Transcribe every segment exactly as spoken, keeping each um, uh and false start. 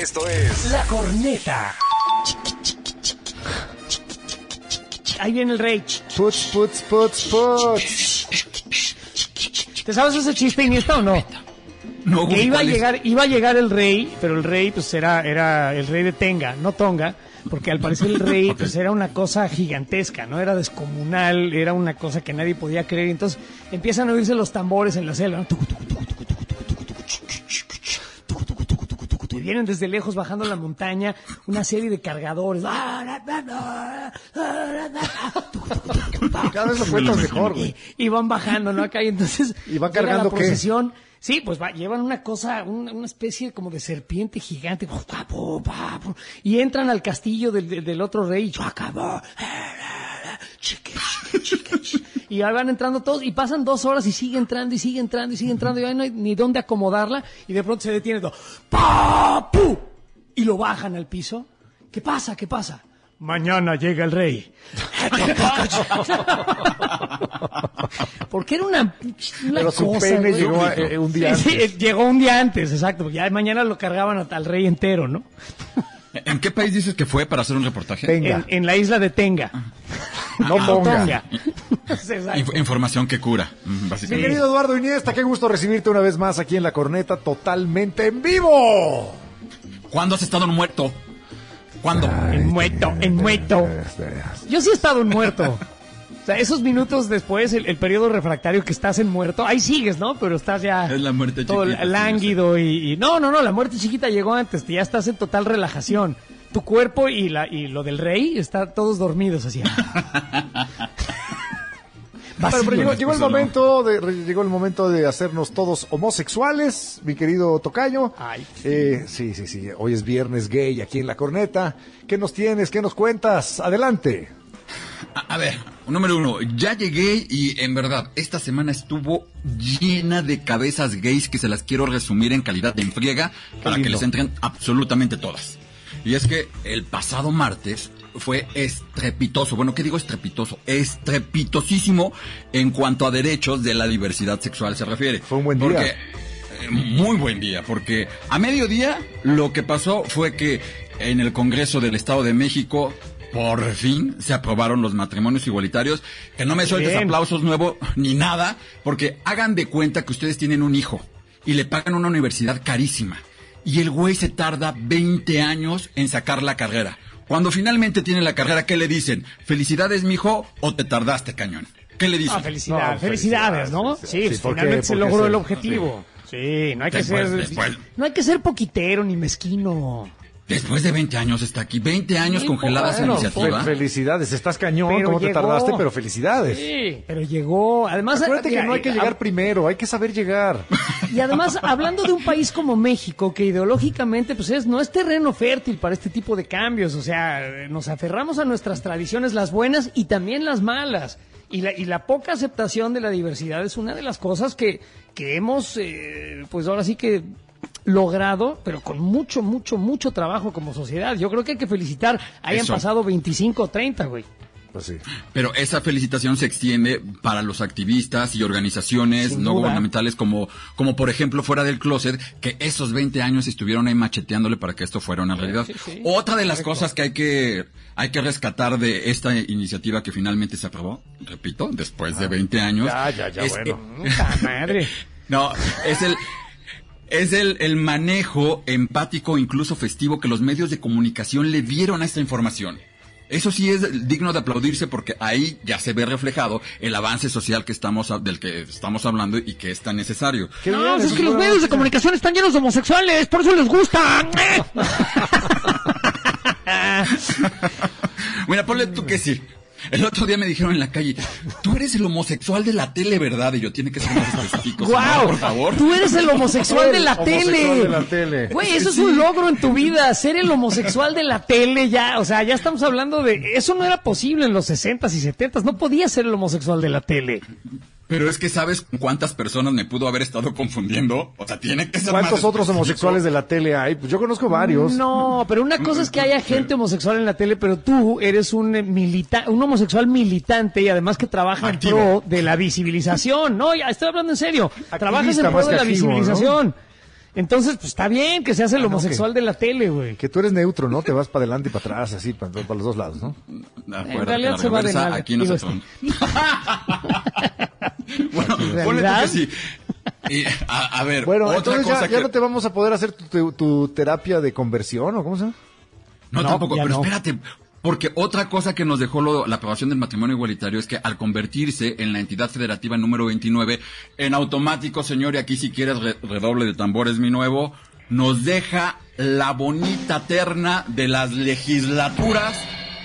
Esto es La Corneta. Ahí viene el rey. Puts, puts, puts, puts. ¿Te sabes ese chiste, Iniesta, o no? No, Que iba a ¿cuál es? llegar, iba a llegar el rey, pero el rey pues era, era el rey de Tenga, no Tonga, porque al parecer el rey pues era una cosa gigantesca, no era descomunal, era una cosa que nadie podía creer. Entonces empiezan a oírse los tambores en la selva, ¿no? Y vienen desde lejos bajando la montaña una serie de cargadores. Cada vez lo cuentas mejor, güey. Y, y van bajando, ¿no? Acá y entonces ¿Y van llega cargando la qué? procesión. Sí, pues va, llevan una cosa, una, una especie como de serpiente gigante. Y entran al castillo del, del, del otro rey. Y ahí van entrando todos y pasan dos horas y sigue entrando y sigue entrando y sigue entrando y ahí no hay ni dónde acomodarla y de pronto se detiene todo. ¡Pa! ¡Pu! Y lo bajan al piso. ¿Qué pasa? ¿Qué pasa? Mañana llega el rey. Porque era una, una Pero su cosa, pene güey. llegó eh, un día Sí, antes. sí, llegó un día antes, exacto. Porque ya mañana lo cargaban hasta al rey entero, ¿no? ¿En qué país dices que fue para hacer un reportaje? Tenga. En, en la isla de Tenga. No No ponga. Tonga. Exacto. Inf- información que cura, mm, Mi básicamente. querido Eduardo Iniesta, qué gusto recibirte una vez más aquí en La Corneta, totalmente en vivo. ¿Cuándo has estado muerto? ¿Cuándo? En muerto, en muerto. Yo sí he estado en muerto. O sea, esos minutos después, el, el periodo refractario que estás en muerto, ahí sigues, ¿no? Pero estás ya Es la muerte todo chiquita, sí, lánguido y, y... No, no, no, la muerte chiquita llegó antes, ya estás en total relajación. Tu cuerpo y, la, y lo del rey están todos dormidos así. Bueno, pero llegó, llegó el Eso no. momento de re- llegó el momento de hacernos todos homosexuales, mi querido tocayo. Ay. Eh, sí, sí, sí. Hoy es viernes gay aquí en La Corneta. ¿Qué nos tienes? ¿Qué nos cuentas? Adelante. A, a ver, número uno, ya llegué y en verdad, esta semana estuvo llena de cabezas gays que se las quiero resumir en calidad de enfriega para lindo. que les entren absolutamente todas. Y es que el pasado martes fue estrepitoso, bueno, ¿qué digo estrepitoso? Estrepitosísimo en cuanto a derechos de la diversidad sexual se refiere. Fue un buen día. Porque, eh, muy buen día, porque a mediodía lo que pasó fue que en el Congreso del Estado de México por fin se aprobaron los matrimonios igualitarios. Que no me sueltes Bien. aplausos nuevo ni nada, porque hagan de cuenta que ustedes tienen un hijo y le pagan una universidad carísima. Y el güey se tarda veinte años en sacar la carrera. Cuando finalmente tiene la carrera, ¿qué le dicen? ¿Felicidades, mijo, o te tardaste, cañón? ¿Qué le dicen? Ah, felicidades, No, felicidades, ¿no? felicidades, Sí, sí, pues, ¿por qué? finalmente se Porque logró se- el objetivo. Sí, no hay que Después, ser después. no hay que ser poquitero ni mezquino. Después de veinte años está aquí. veinte años No congelada esa importa, iniciativa. Fe- felicidades, estás cañón, Pero ¿cómo te llegó. tardaste? Pero felicidades. Sí, pero llegó. Además, Acuérdate mira, que no hay que eh, llegar primero, hay que saber llegar. Y además, hablando de un país como México, que ideológicamente pues es, no es terreno fértil para este tipo de cambios, o sea, nos aferramos a nuestras tradiciones, las buenas y también las malas. Y la, y la poca aceptación de la diversidad es una de las cosas que, que hemos, eh, pues ahora sí que logrado, pero con mucho, mucho, mucho trabajo como sociedad. Yo creo que hay que felicitar, hayan Eso. pasado veinticinco o treinta, güey. Pues sí. Pero esa felicitación se extiende para los activistas y organizaciones Sin no duda. gubernamentales como, como por ejemplo Fuera del Closet, que esos veinte años estuvieron ahí macheteándole para que esto fuera una realidad. sí, sí. Otra de las cosas que hay que hay que rescatar de esta iniciativa que finalmente se aprobó, repito, después de veinte años. Ya, ya, ya, es- bueno. Puta madre. No, es el es el, el manejo empático, incluso festivo, que los medios de comunicación le dieron a esta información. Eso sí es digno de aplaudirse porque ahí ya se ve reflejado el avance social que estamos a- del que estamos hablando y que es tan necesario. Qué No, bien, pues es eso que los buena medios de noticia. comunicación están llenos de homosexuales, por eso les gustan. Mira, ponle tú que sí. El otro día me dijeron en la calle, tú eres el homosexual de la tele, ¿verdad? Y yo, tiene que ser más específico, señor, ¡Guau! por favor. Tú eres el homosexual de la El homosexual tele. de la tele. Güey, eso es un logro en tu vida, ser el homosexual de la tele ya. O sea, ya estamos hablando de... Eso no era posible en los sesentas y setentas. No podía ser el homosexual de la tele. Pero es que ¿sabes cuántas personas me pudo haber estado confundiendo? O sea, tiene que ser ¿Cuántos más otros específico. homosexuales de la tele hay? Pues yo conozco varios. No, pero una cosa es que haya gente homosexual en la tele, pero tú eres un eh, milita un homosexual militante y además que trabaja Activo. en pro de la visibilización. No, ya estoy hablando en serio. Trabajas en pro más de que la activo, visibilización. Entonces, pues está bien que seas el Ah, no, homosexual que- de la tele, güey. Que tú eres neutro, ¿no? Te vas para adelante y para atrás, así, para, para los dos lados, ¿no? Acuérdate realidad que la se va de reversa nalga. aquí no se Digo, toma. Bueno, En ponle tú realidad- que sí. Y, a, a ver, Bueno, otra entonces cosa ya, que... ya no te vamos a poder hacer tu, tu- tu terapia de conversión, ¿o cómo se llama? No, No, tampoco, ya pero no. espérate, porque otra cosa que nos dejó lo- la aprobación del matrimonio igualitario es que al convertirse en la entidad federativa número veintinueve, en automático, señor, y aquí si quieres re- redoble de tambores mi nuevo, nos deja la bonita terna de las legislaturas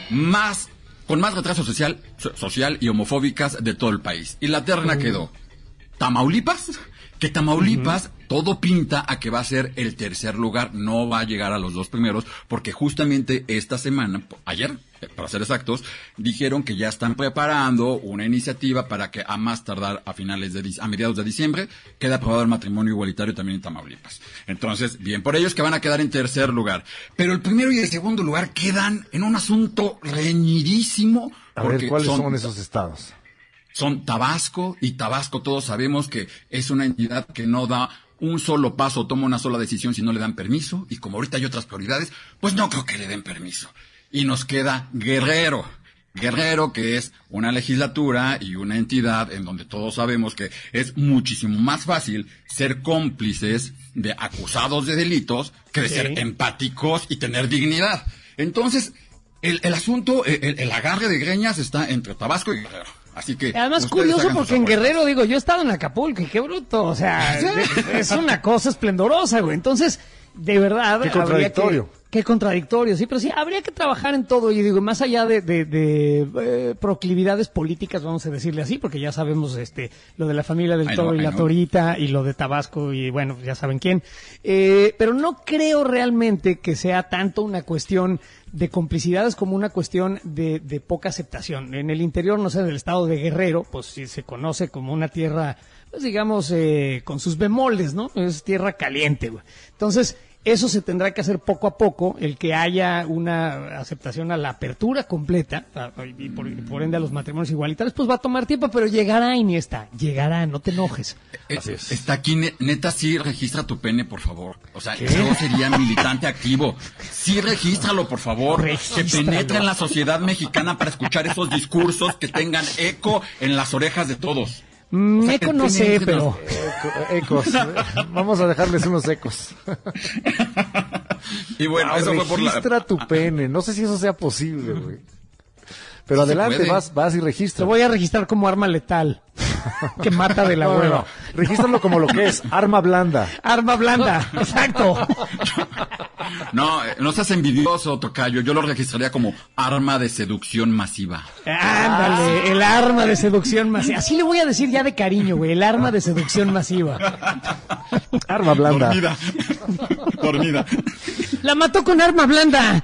más, con más retraso social, so- social y homofóbicas de todo el país. Y la terna quedó Tamaulipas, que Tamaulipas todo pinta a que va a ser el tercer lugar, no va a llegar a los dos primeros, porque justamente esta semana, ayer, eh, para ser exactos, dijeron que ya están preparando una iniciativa para que a más tardar a finales de, dic- a mediados de diciembre, quede aprobado el matrimonio igualitario también en Tamaulipas. Entonces, bien por ellos que van a quedar en tercer lugar. Pero el primero y el segundo lugar quedan en un asunto reñidísimo. A ver, porque ¿cuáles son esos estados? Son Tabasco, y Tabasco todos sabemos que es una entidad que no da un solo paso, toma una sola decisión si no le dan permiso, y como ahorita hay otras prioridades, pues no creo que le den permiso. Y nos queda Guerrero. Guerrero, que es una legislatura y una entidad en donde todos sabemos que es muchísimo más fácil ser cómplices de acusados de delitos que de Sí. ser empáticos y tener dignidad. Entonces, el, el asunto, el, el agarre de greñas está entre Tabasco y Guerrero. Así que Además, ustedes curioso hagan sus porque en apuestas. Guerrero, digo, yo he estado en Acapulco y qué bruto, o sea, de- es una cosa esplendorosa, güey. Entonces, de verdad, Qué habría contradictorio. que- qué contradictorio, sí, pero sí, habría que trabajar en todo, y digo, más allá de, de, de, eh, proclividades políticas, vamos a decirle así, porque ya sabemos este lo de la familia del Ay, Toro no, y ay, la no. Torita, y lo de Tabasco, y bueno, ya saben quién. Eh, pero no creo realmente que sea tanto una cuestión de complicidades como una cuestión de, de poca aceptación. En el interior, no sé, del estado de Guerrero, pues sí se conoce como una tierra, pues digamos, eh, con sus bemoles, ¿no? Es tierra caliente, güey. Entonces, eso se tendrá que hacer poco a poco, el que haya una aceptación a la apertura completa, a- y por, y por ende a los matrimonios igualitarios, pues va a tomar tiempo, pero llegará, Iniesta, llegará, no te enojes. Eh, Así es. Está aquí, ne- neta, sí registra tu pene, por favor. O sea, yo sería militante activo. Sí, regístralo, por favor. Regístralo. Que penetre en la sociedad mexicana para escuchar esos discursos que tengan eco en las orejas de todos. Mm, O sea, eco que no tienen sé, que pero... Eco- ecos. Vamos a dejarles unos ecos. Y bueno, Wow, eso fue por la... registra tu pene. No sé si eso sea posible, güey. Pero Sí se adelante, puede. vas, vas y Te registra. voy a registrar como arma letal, que mata de la No, no, hueva. no. Regístralo como lo que es, arma blanda. Arma blanda, exacto. No, eh, no seas envidioso, tocayo. Yo lo registraría como arma de seducción masiva. Ándale, el arma de seducción masiva. Así le voy a decir ya de cariño, güey, el arma de seducción masiva. Arma blanda. Dormida. Dormida. La mató con arma blanda.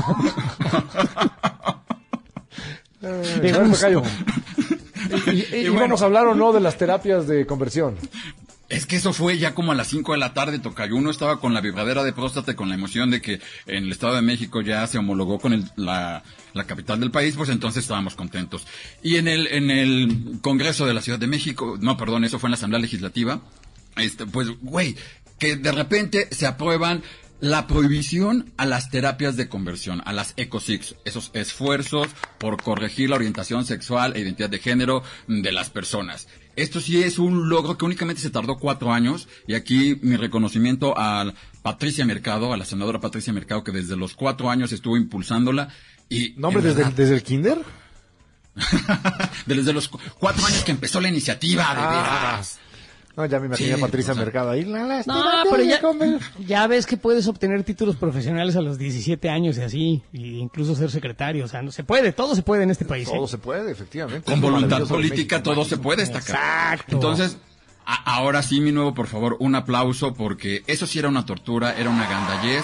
Eh, De a ver, gusto. tocayo. ¿Y, y- y Y bueno. vamos a hablar o no de las terapias de conversión? Es que eso fue ya como a las cinco de la tarde, tocayo. Uno estaba con la vibradera de próstata, con la emoción de que en el Estado de México ya se homologó con el, la, la capital del país, pues entonces estábamos contentos. Y en el, en el Congreso de la Ciudad de México, no, perdón, eso fue en la Asamblea Legislativa, este, pues, güey, que de repente se aprueban la prohibición a las terapias de conversión, a las ECOSIX, esos esfuerzos por corregir la orientación sexual e identidad de género de las personas. Esto sí es un logro que únicamente se tardó cuatro años, y aquí mi reconocimiento a Patricia Mercado, a la senadora Patricia Mercado, que desde los cuatro años estuvo impulsándola. Y No, hombre, en desde, verdad, desde el kinder. desde los cu- cuatro años que empezó la iniciativa, de veras. No, ya me imaginé Sí, a Patricia o sea. Mercado ahí. La, las No, terapias pero de ya, conver- ya ves que puedes obtener títulos profesionales a los diecisiete años y así, y incluso ser secretario, o sea, no se puede, todo se puede en este país. ¿eh? Todo se puede, efectivamente. Con Es lo voluntad maravilloso de política México. todo se puede, está acá. Exacto. Entonces, a- ahora sí, mi nuevo, por favor, un aplauso, porque eso sí era una tortura, era una gandallez.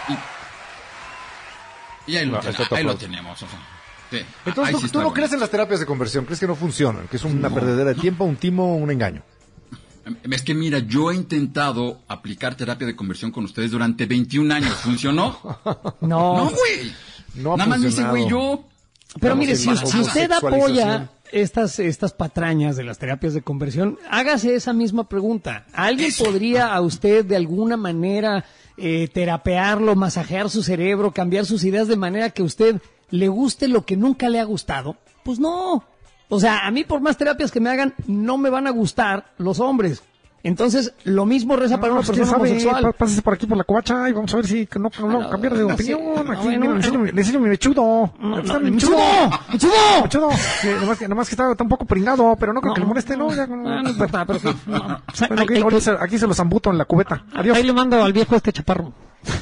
Y, y ahí, lo, No, ten- está tu ahí lo aplauso. tenemos. O sea, sí, Entonces, ahí ¿tú, sí tú está no bueno. crees en las terapias de conversión? ¿Crees que no funcionan? ¿Que es una perdedera de tiempo, un timo, un engaño? Es que mira, yo he intentado aplicar terapia de conversión con ustedes durante veintiún años. ¿Funcionó? No, No, güey. No ha Nada más me dice, funcionado. güey, yo Pero Digamos, mire, en si, la si usted homosexualización. apoya estas, estas patrañas de las terapias de conversión, hágase esa misma pregunta. ¿Alguien Eso. podría a usted de alguna manera eh, terapearlo, masajear su cerebro, cambiar sus ideas de manera que a usted le guste lo que nunca le ha gustado? Pues no. O sea, a mí por más terapias que me hagan, no me van a gustar los hombres. Entonces, lo mismo reza para una pues, persona quién sabe, homosexual. pa- pásese por aquí por la covacha y vamos a ver si no, no, no, No, cambiar de no, opinión. sí. Aquí, Bueno, mira, le enseño, mi- le enseño mi mechudo. No, Aquí no, está mi ¡mechudo! mechudo. ¡Mechudo! Mechudo. Que nomás, que, nomás que está, está un poco pringado, pero no creo que le moleste, ¿no? Ya, No, no importa, pero que- no. Bueno, Ay, aquí, ay, ahorita se- aquí se los zambuto en la cubeta. Adiós. Ahí le mando al viejo este chaparro.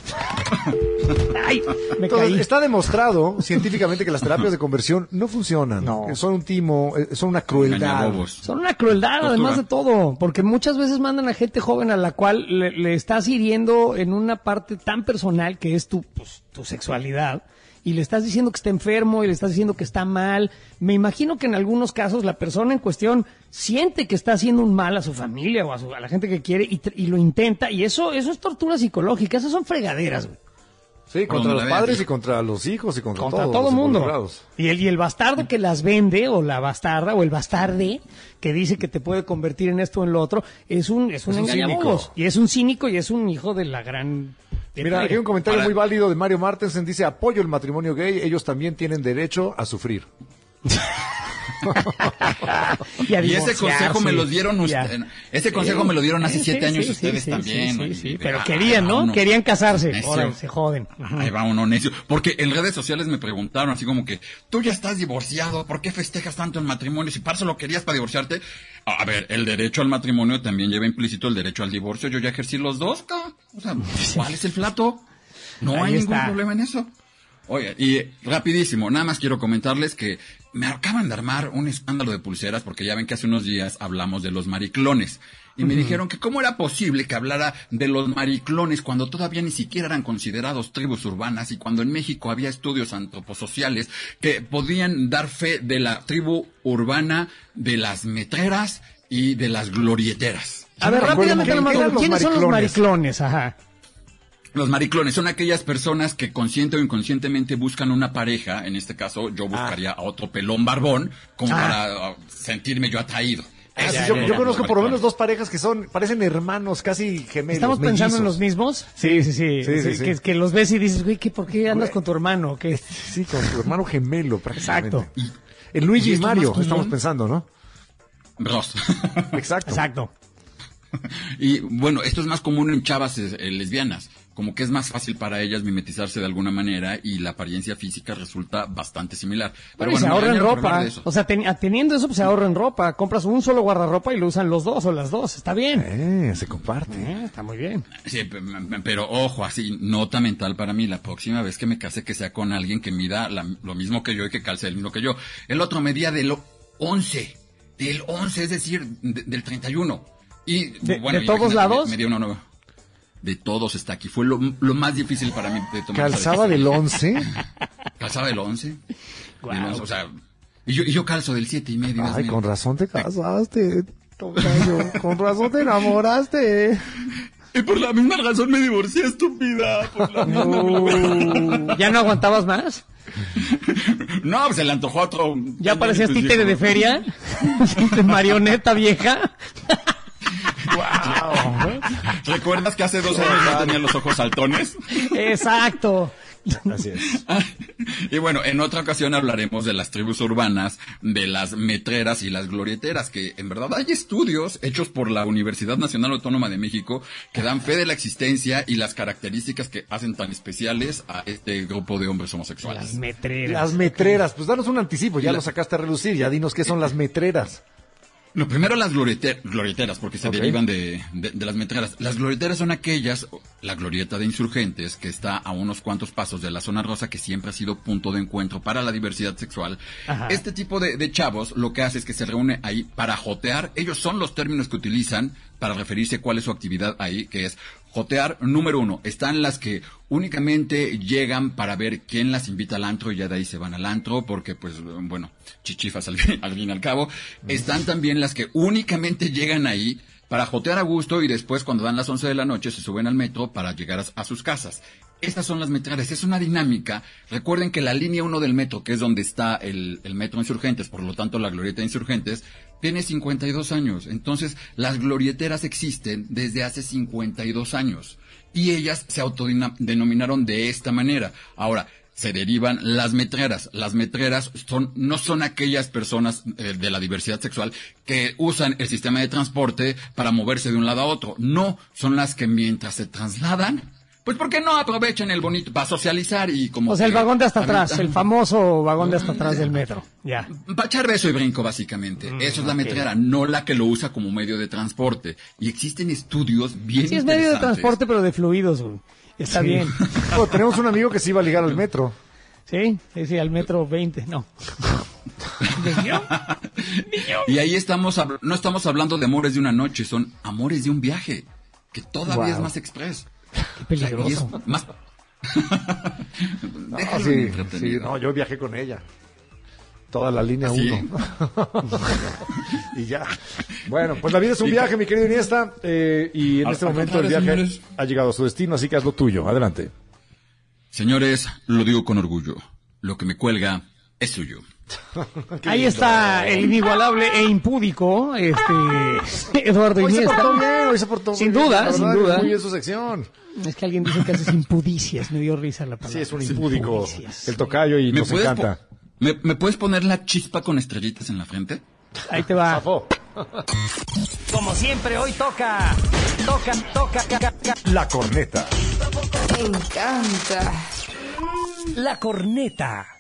Ay, me Entonces, caí. está demostrado científicamente que las terapias de conversión no funcionan. No. Que son un timo, eh, son una crueldad. Engañabobos. Son una crueldad, Tortura. además de todo, porque muchas veces mandan a gente joven a la cual le, le estás hiriendo en una parte tan personal que es tu, pues, tu sexualidad, y le estás diciendo que está enfermo, y le estás diciendo que está mal. Me imagino que en algunos casos la persona en cuestión siente que está haciendo un mal a su familia o a, su- a la gente que quiere y, tr- y lo intenta, y eso, eso es tortura psicológica, esas son fregaderas, güey. Sí, contra Donde los la veas, padres sí. y contra los hijos y contra, Contra todos todo los mundo. involucrados. Y el, y el bastardo que las vende, o la bastarda, o el bastarde, que dice que te puede convertir en esto o en lo otro, es un, es un Es un engañabobos. cínico. Y es un cínico y es un hijo de la gran... Mira, aquí hay un comentario Para- muy válido de Mario Martensen. Dice, apoyo el matrimonio gay, ellos también tienen derecho a sufrir. y, a Y ese consejo me lo dieron Ya. ustedes. Ese consejo me lo dieron hace Sí, siete sí, años sí, ustedes sí, también. sí, ¿no? sí, Y- sí, y- pero ah, querían, ahí va ¿no? uno. Querían casarse. Necio. Ahora se joden. Ahí va uno necio. Porque en redes sociales me preguntaron así como que, tú ya estás divorciado, ¿por qué festejas tanto el matrimonio? Si para eso lo querías para divorciarte. A ver, el derecho al matrimonio también lleva implícito el derecho al divorcio. Yo ya ejercí los dos, ¿ca? O sea, ¿cuál es el flato? No Ahí hay ningún está. problema en eso. Oye, y rapidísimo, nada más quiero comentarles que me acaban de armar un escándalo de pulseras porque ya ven que hace unos días hablamos de los mariclones. Y me dijeron que cómo era posible que hablara de los mariclones cuando todavía ni siquiera eran considerados tribus urbanas y cuando en México había estudios antroposociales que podían dar fe de la tribu urbana, de las metreras y de las glorieteras. A ver, me acuerdo rápidamente, quién nomás, eran los ¿quiénes son los mariclones? mariclones? Ajá. Los mariclones son aquellas personas que consciente o inconscientemente buscan una pareja. En este caso, yo buscaría a otro pelón barbón como Ah. para uh, sentirme yo atraído. Ah, Ese sí, es yo, el yo maricón. conozco por lo menos dos parejas que son, parecen hermanos, casi gemelos. ¿Estamos pensando en mellizos. los mismos? Sí, sí, sí. Sí, sí, sí. Que, que los ves y dices, güey, ¿qué, ¿por qué andas Güey. con tu hermano? ¿Qué? Sí, con tu hermano gemelo, prácticamente. Exacto. El Luigi y y esto es Mario, más común. estamos pensando, ¿no? Bros. Exacto. Exacto. Y bueno, esto es más común en chavas eh, lesbianas. Como que es más fácil para ellas mimetizarse de alguna manera y la apariencia física resulta bastante similar. Bueno, y se me ahorran regañaron por ropa. hablar de eso. O sea, ten- teniendo eso, pues se ahorran ropa. Compras un solo guardarropa y lo usan los dos o las dos. Está bien. Eh, se comparte. Eh, está muy bien. Sí, pe- pe- pero ojo, así, nota mental para mí, la próxima vez que me case que sea con alguien que mida la- lo mismo que yo y que calce el mismo que yo. El otro medía del once, del once, es decir, de- del treinta y uno. Y, ¿De- bueno, de todos imagínate, lados? Me, me dio una nueva. De todos está aquí. Fue lo, lo más difícil para mí de tomar esa Calzaba del decisión. once. Calzaba del once. Guau. Del once, o sea, y yo, y yo calzo del siete y medio. Dios Ay, mío. con razón te casaste, tocayo. Con razón te enamoraste. Y por la misma razón me divorcié, estúpida. Por la misma... ¿Ya no aguantabas más? No, pues se le antojó otro. ¿Ya parecías Pues, títere dijo, de feria? ¿De marioneta vieja? ¿Recuerdas que hace dos años no tenía los ojos saltones? Exacto. Así es. Y bueno, en otra ocasión hablaremos de las tribus urbanas, de las metreras y las glorieteras, que en verdad hay estudios hechos por la Universidad Nacional Autónoma de México que dan fe de la existencia y las características que hacen tan especiales a este grupo de hombres Las homosexuales. metreras. Las metreras. Pues danos un anticipo, ya La- lo sacaste a relucir. Ya dinos qué son las metreras. Lo primero, las gloriete- glorieteras, porque se Ok. derivan de, de- de las metreras. Las glorieteras son aquellas, la glorieta de insurgentes, que está a unos cuantos pasos de la zona rosa, que siempre ha sido punto de encuentro para la diversidad sexual. Ajá. Este tipo de, de chavos lo que hace es que se reúne ahí para jotear. Ellos son los términos que utilizan para referirse a cuál es su actividad ahí, que es jotear. Número uno, están las que únicamente llegan para ver quién las invita al antro y ya de ahí se van al antro, porque pues, bueno, chichifas al fin, al fin y al cabo. Están también las que únicamente llegan ahí para jotear a gusto y después cuando dan las once de la noche se suben al metro para llegar a, a sus casas. Estas son las metreras, es una dinámica. Recuerden que la línea uno del metro, que es donde está el, el metro Insurgentes, por lo tanto la glorieta de Insurgentes, tiene cincuenta y dos años. Entonces, las glorieteras existen desde hace cincuenta y dos años. Y ellas se autodenominaron de esta manera. Ahora, se derivan las metreras. Las metreras son, no son aquellas personas eh, de la diversidad sexual que usan el sistema de transporte para moverse de un lado a otro. No, son las que mientras se trasladan, pues ¿por qué no aprovechan el bonito para socializar y como... O sea, el que, vagón de hasta ahorita, atrás, el famoso vagón de hasta atrás del metro. Ya. para echar beso y brinco, básicamente. Mm, Eso es la okay. metrera, no la que lo usa como medio de transporte. Y existen estudios bien Sí, es medio de transporte, pero de fluidos, güey. Está Sí. bien. Oh, tenemos un amigo que se iba a ligar al metro. Sí, sí, sí, al metro veinte, no. ¿Niño? ¿Niño? Y ahí estamos, hab- no estamos hablando de amores de una noche, son amores de un viaje, que todavía Wow. es más express. Qué O sea, y peligroso. es más... No, Déjalo sí, entretenido. sí, no, yo viajé con ella. Toda la línea ¿Sí? uno. Y ya. Bueno, pues la vida es un viaje, mi querido Iniesta. eh, y en Al- este al momento el contrario, viaje señores. ha llegado a su destino, así que haz lo tuyo. Adelante. Señores, lo digo con orgullo, lo que me cuelga es suyo. Ahí está el inigualable e impúdico, este, Eduardo Hoy se Iniesta. portó bien, hoy se portó Sin muy bien, duda, la sin verdad, duda. muy bien su sección. Es que alguien dice que haces impudicias, me dio risa la palabra. Sí, es un impúdico. Impudicias. El tocayo y ¿Me nos puedes, encanta. po- me, ¿Me puedes poner la chispa con estrellitas en la frente? Ahí te va. Zafó. Como siempre, hoy toca, toca, toca, ca- ca- La corneta. Me encanta. la corneta.